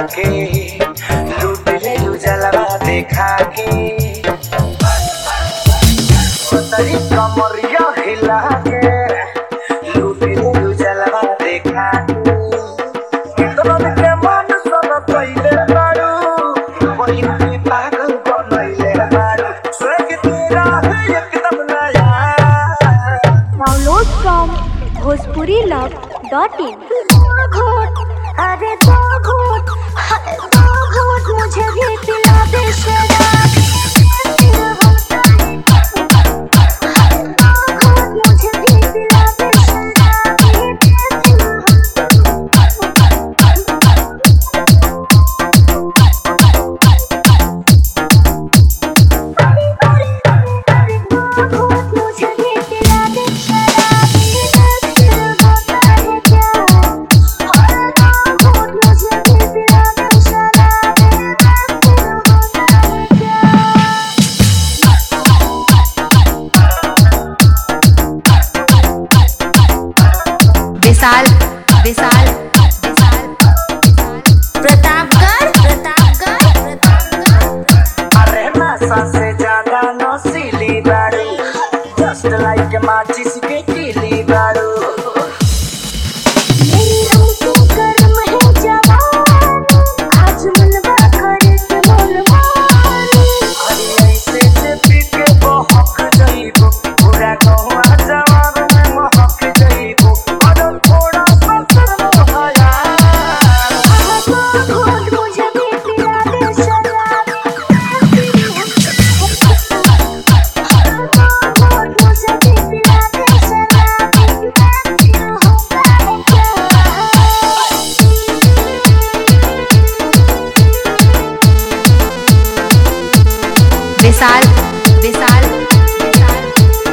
के लूट ले लू जलवा देखा के तेरी कमरिया हिला के लूट ले लू जलवा देखा के कितना के मन सब पहले बारू वही में पागल बनैले बारू स्वर्ग तेरा है एकदम नया। Download from bhojpurilove.in। अरे दो घूंट मुझे भी पिला दे शराब। मुझे भी पिला दे विशाल विशाल विशाल प्रतापगढ़ अरे नशा से ज्यादा नशीली बारू जस्ट लाइक माचिस के कीली बारू ऐसे से पी के बहक जाइबो पूरा गौवा जवाब में महक जाइबो और थोड़ा सा शर्म आया। मुझे भी पिला दे शराब। मुझे भी पिला दे शराब। विशाल विशाल विशाल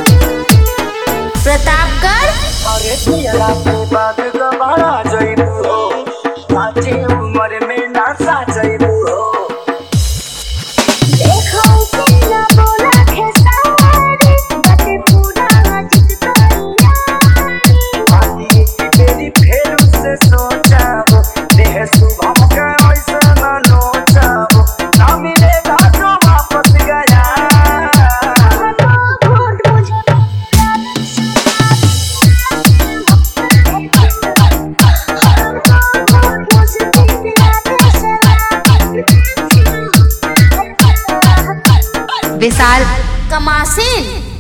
प्रतापगढ़ अरे पियला के बाद गवारा जाइबो हो आजे उम्र में नासा जाइबो हो देखो कितना बोला खेसारी बातें पूरा जित तैयारी। आदि की तेरी फेर से सोचाबो देह सुबह का ऐसा ना नोचाबो ना मिलेगा जो वापस गया। विशाल कमासिन